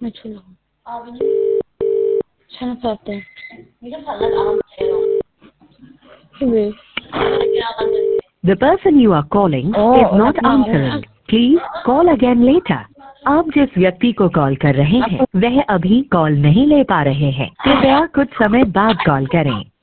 The person you are calling is not answering. Please call again later. आप जिस व्यक्ति को कॉल कर रहे हैं वह अभी कॉल नहीं ले पा रहे हैं। कृपया कुछ समय बाद कॉल करें।